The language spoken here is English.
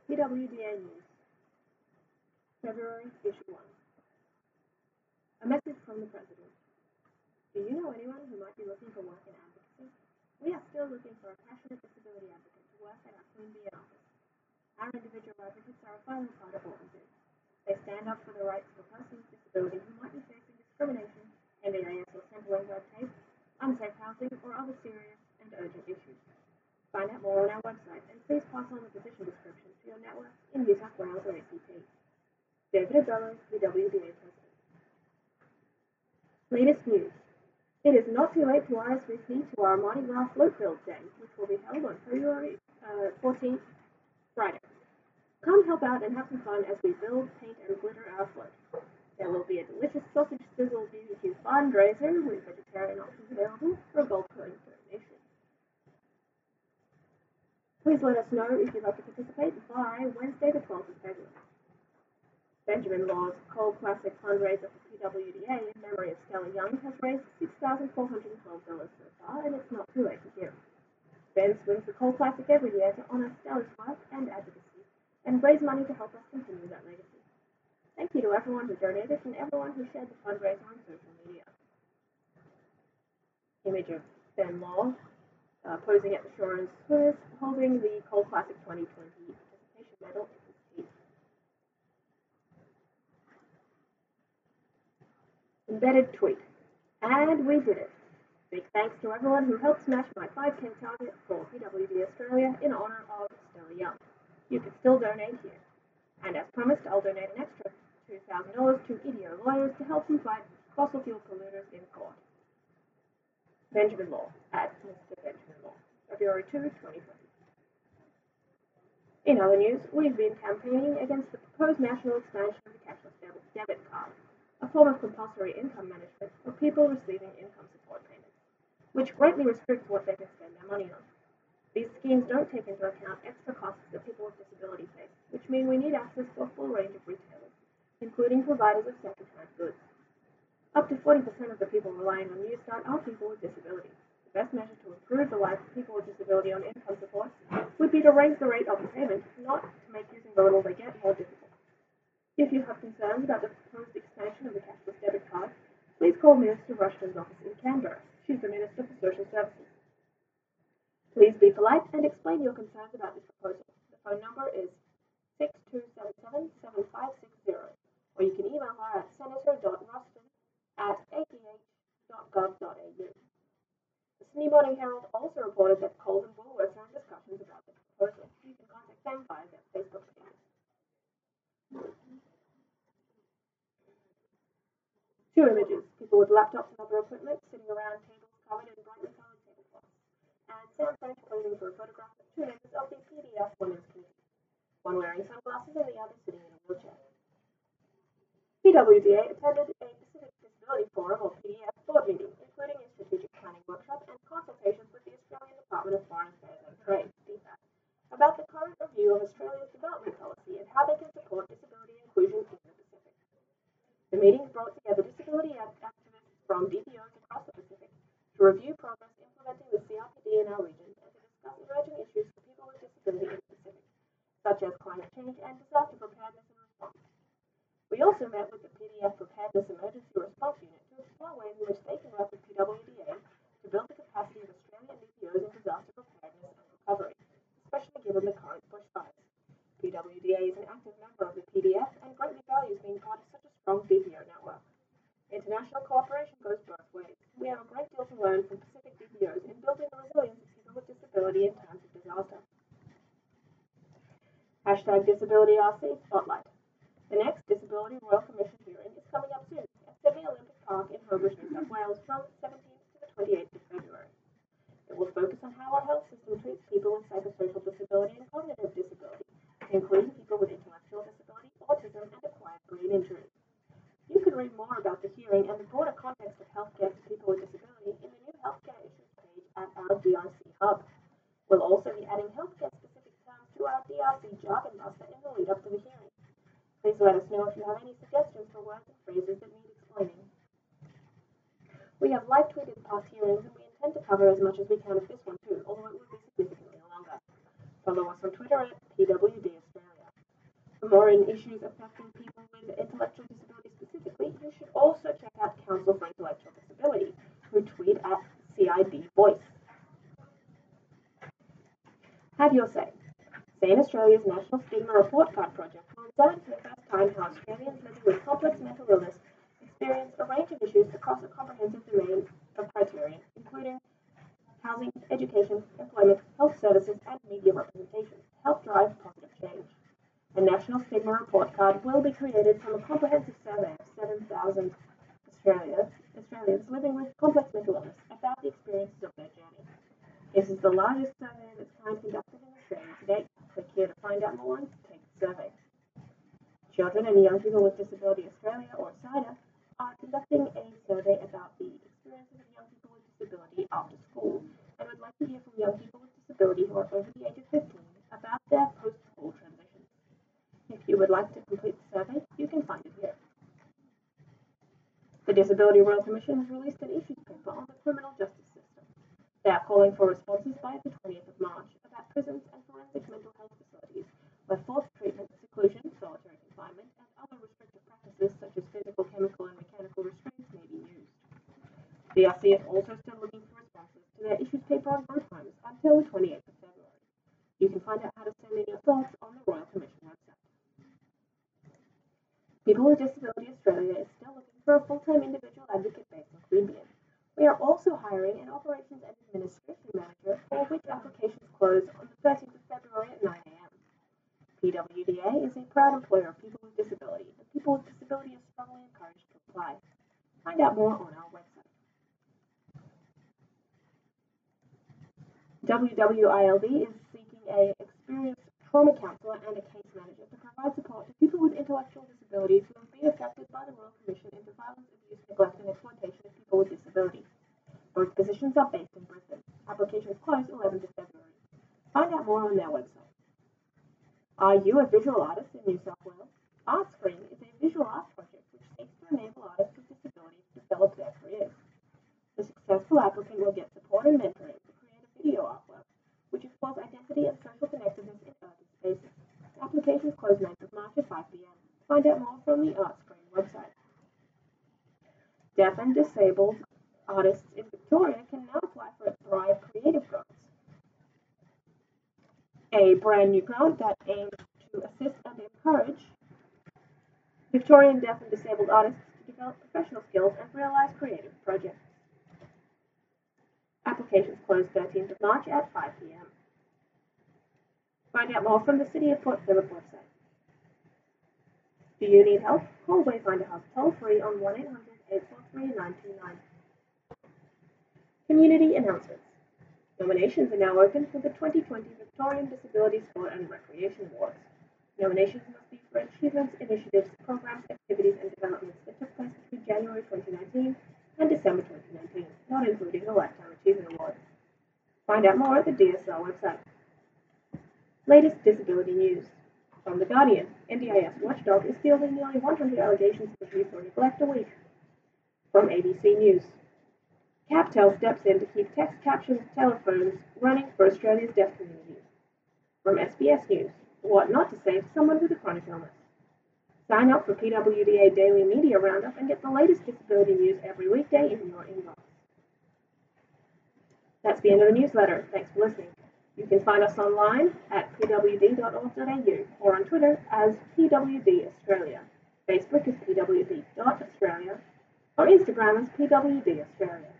PWDA News, February, Issue 1. A message from the President. Do you know anyone who might be looking for work in advocacy? We are still looking for a passionate disability advocate to work at our Queanbeyan office. Our individual advocates are a vital part of what we do. They stand up for the rights of a person with disability who might be facing discrimination, NDIS or central red tape, unsafe housing, or other serious and urgent issues. Find out more on our website and please pass on the position description to your networks in New South Wales or ACT. David Abello, PWDA President. Latest news. It is not too late to RSVP to our Mardi Gras Float Build Day, which will be held on February 14th, Friday. Come help out and have some fun as we build, paint, and glitter our float. There will be a delicious sausage sizzle BBQ fundraiser with vegetarian options available for a bulk donation. Please let us know if you'd like to participate by Wednesday the 12th of February. Benjamin Law's Coal Classic fundraiser for PWDA in memory of Stella Young has raised $6,412 so far, and it's not too late to give. Ben swings the Coal Classic every year to honour Stella's work and advocacy, and raise money to help us continue that legacy. Thank you to everyone who donated and everyone who shared the fundraiser on social media. Image of Ben Law posing at the shore in Swiss, holding the Coal Classic 2020 participation medal in his teeth. Embedded tweet. And we did it. Big thanks to everyone who helped smash my 5K target for PWD Australia in honour of Stella Young. You can still donate here. And as promised, I'll donate an extra $2,000 to IDEO lawyers to help them fight fossil fuel polluters in court. Benjamin Law, at Mr. Benjamin Law, February 2, 2020. In other news, we've been campaigning against the proposed national expansion of the cashless debit card, a form of compulsory income management for people receiving income support payments, which greatly restricts what they can spend their money on. These schemes don't take into account extra costs that people with disability face, which mean we need access to a full range of retailers, including providers of second-hand goods. Up to 40% of the people relying on Newstart are people with disability. The best measure to improve the lives of people with disability on income support would be to raise the rate of the payment, not to make using the little they get more difficult. If you have concerns about the proposed expansion of the cashless debit card, please call Minister Rushton's office in Canberra. She's the Minister for Social Services. Please be polite and explain your concerns about this proposal. The phone number is 6277-7560, or you can email her at senator.ruston@ap.gov.au. The Sydney Morning Herald also reported that Coles and Woolworths are in discussions about the proposal. You can contact them via their Facebook pages. Two images, people with laptops and other equipment sitting around tables covered in brightly coloured tablecloths, and Sam French posing for a photograph of two members of the PDF Women's Committee, one wearing sunglasses and the other sitting in a wheelchair. PWDA attended a Pacific Disability Forum, or PDF, board meeting, including a strategic planning workshop and consultations with the Australian Department of Foreign Affairs and Trade, DFAT, about the current review of Australia's development policy and how they can support disability inclusion in the Pacific. The meetings brought together disability activists from DPOs across the Pacific to review progress implementing the CRPD in our region and to discuss emerging issues for people with disability in the Pacific, such as climate change and disaster preparedness and response. We also met with the PDF Preparedness Emergency Response Unit to explore ways in which they can work with PWDA to build the capacity of Australian DPOs in disaster preparedness and recovery, especially given the current bushfires. PWDA is an active member of the PDF and greatly values being part of such a strong DPO network. International cooperation goes both ways. We have a great deal to learn from Pacific DPOs in building the resilience of people with disability in times of disaster. #DisabilityRC Spotlight. The next Disability Royal Commission hearing is coming up soon at Sydney Olympic Park in Hobards, New South Wales from the 17th to the 28th of February. It will focus on how our health system treats people with psychosocial disability and cognitive disability, including people with intellectual disability, autism, and acquired brain injury. You can read more about the hearing and the broader context of healthcare for people with disability in the new healthcare issues page at our DRC Hub. We'll also be adding healthcare-specific terms to our DRC Jargon Buster in the lead-up to the hearing. Please let us know if you have any suggestions for words and phrases that need explaining. We have live tweeted past hearings and we intend to cover as much as we can of this one too, although it will be significantly longer. Follow us on Twitter at PWD Australia. For more on issues affecting people with intellectual disability specifically, you should also check out Council for Intellectual Disability, who tweet at CID Voice. Have your say. SANE Australia's National Stigma Report Card project will examine for the first time how Australians living with complex mental illness experience a range of issues across a comprehensive domain of criteria, including housing, education, employment, health services, and media representation, to help drive positive change. A National Stigma Report Card will be created from a comprehensive survey of 7,000 Australians living with complex mental illness about the experiences of their journey. This is the largest survey of its kind conducted in Australia to date. Click here to find out more and take the survey. Children and Young People with Disability Australia, or CYDA, are conducting a survey about the experiences of young people with disability after school, and would like to hear from young people with disability who are over the age of 15 about their post-school transitions. If you would like to complete the survey, you can find it here. The Disability Royal Commission has released an issues paper on the criminal justice system. They are calling for responses by the 20th of March about prisons and forensic mental health facilities where forced treatment, seclusion, solitary confinement, and other restrictive practices such as physical, chemical, and mechanical restraints may be used. DRC is also still looking for responses to their issues paper on group homes until the 28th of February. You can find out how to send in your thoughts on the Royal Commission website. People with Disability Australia is still looking for a full-time individual advocate based in Queanbeyan. We are also hiring an Operations and Administration Manager, for which applications close on the 13th of February at 9 a.m. PWDA is a proud employer of people with disability, and people with disability are strongly encouraged to apply. Find out more on our website. WWILD is seeking an experienced trauma counsellor and a case manager to provide support to people with intellectual disabilities who have been affected by the Royal Commission into violence, abuse, neglect, and exploitation of people with disabilities. Both positions are based in Brisbane. Applications close 11th of February. Find out more on their website. Are you a visual artist in New South Wales? ArtScreen is a visual art project which seeks to enable artists with disabilities to develop their careers. The successful applicant will get support and mentoring to create a video artwork, which explores identity and social connectedness in urban spaces. Applications close 9th of March at 5 p.m. Find out more from the ArtScreen website. Deaf and disabled artists in Victoria can now apply for a Thrive Creative Grant, a brand new grant that aims to assist and encourage Victorian deaf and disabled artists to develop professional skills and realize creative projects. Applications close 13th of March at 5 p.m. Find out more from the City of Port Phillip website. Do you need help? Call Wayfinder House toll-free on 1-800-843-929. Community announcements. Nominations are now open for the 2020 Victorian Disability Sport and Recreation Awards. Nominations must be for achievements, initiatives, programs, activities, and developments that took place between January 2019 and December 2019, not including the Lifetime Achievement Award. Find out more at the DSL website. Latest disability news. From The Guardian, NDIS Watchdog is fielding nearly 100 allegations of abuse or neglect a week. From ABC News. Captel steps in to keep text captioned telephones running for Australia's deaf community. From SBS News. What not to say to someone with a chronic illness. Sign up for PWDA Daily Media Roundup and get the latest disability news every weekday in your inbox. That's the end of the newsletter. Thanks for listening. You can find us online at pwd.org.au or on Twitter as PWD Australia. Facebook is pwd.australia or Instagram is PWD Australia.